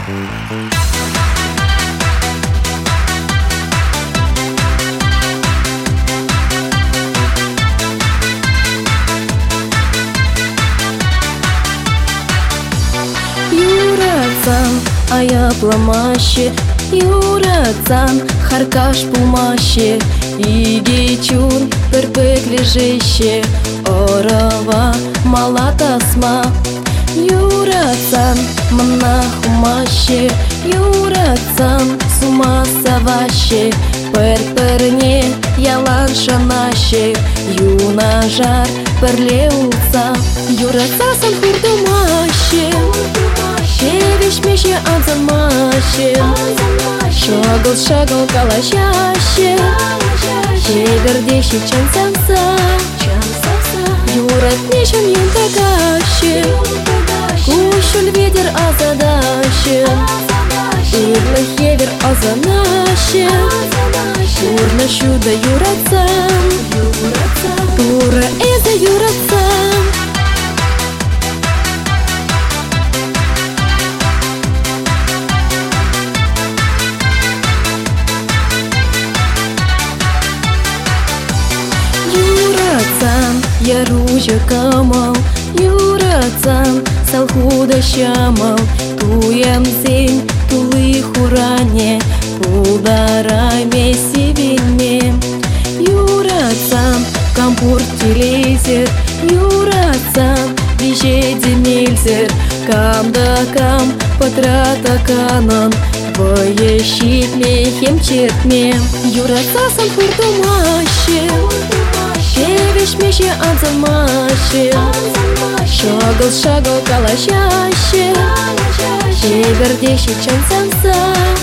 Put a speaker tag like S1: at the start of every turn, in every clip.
S1: Юрацан, аябламаще, Юрацан, харкаш пулмаще, Игичун, пырпык лежище, Орова, малатасма. Юрацан, мнахумаще, Юрацан, сумасаваще, пыр-пырне, яланшанаще, Юнажар, пырлеуца, Юрацасан хурдумаще, Шевиш-меше анзамаще, Шагал-шагал калащаще, Шевердещи чансамса, Юратнешен юнтагаще, Кушуль ветер азадаще, Ирлахевер азанаще, Турна шуда юрацам, Тура эза юрацам. Яружа камал, Юрацан, салхуда щамал, Туям зень, тулы хуране, Пулдарай меси вильме. Юрацан, кампур телезер, Юрацан, вижеди мельзер, Кам-да-кам, патрата канан, Воещит мехем четме. Юрацасан хурдумаще, Шевиш-меше анзамаще, Шагал-шагал калащаще, Шевердещи чансамса,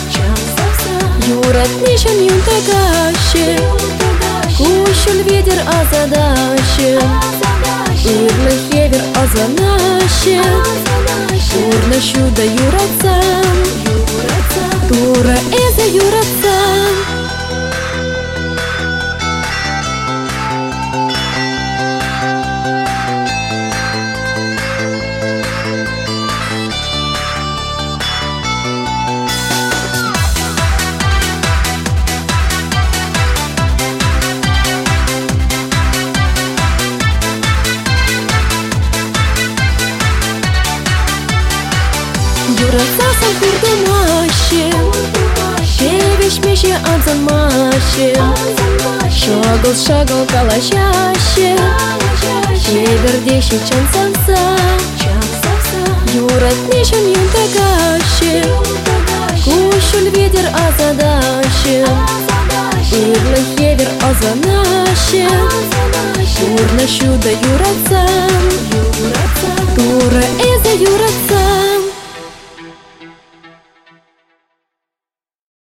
S1: Юратнешен юнтагаще, Кушуль ветер азадаще, Ирлахевер азанаще, Турна шуда юрацам, Тура эза юрацам. Юрацасан хурдумаще, Шевиш-меше анзамаще, Шагал-шагал калащаще, Шевердещи чансамса, Юратнешен юнтагаще, Кушуль ветер азадаще, Ирлахевер азанаще, Турна шуда юрацам, Тура